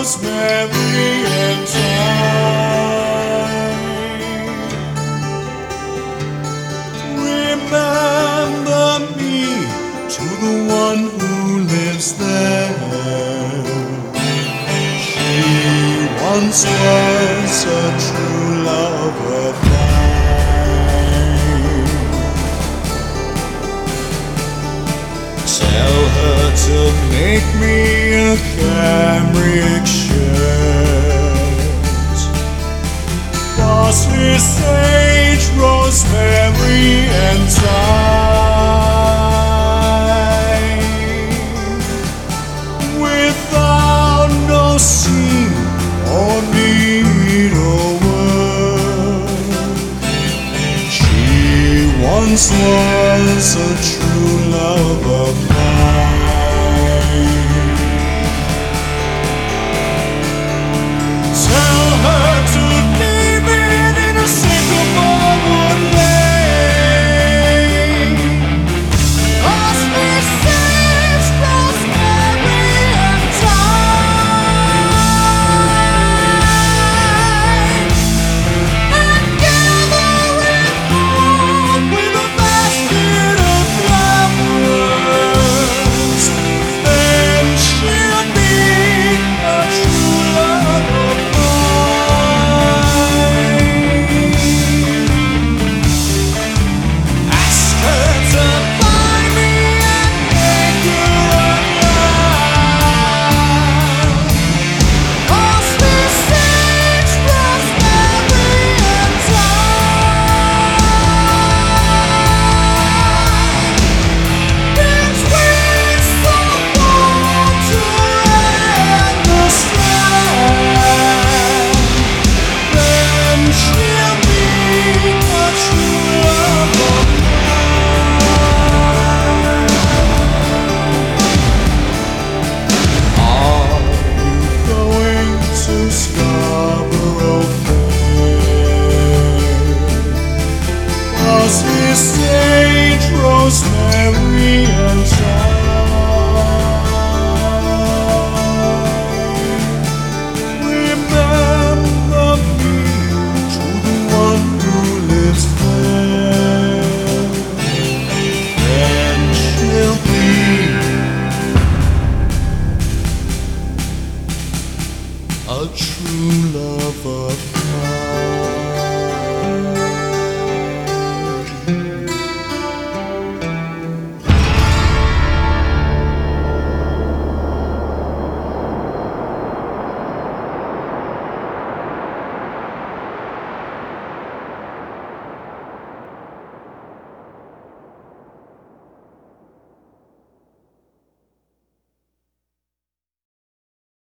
rosemary and thyme. Remember me to the one who lives there. She once was a true love of mine. Tell her to make me a cambric shirt, parsley, sage, rosemary, and thyme. Without no seam or needlework, she once was a true love of mine.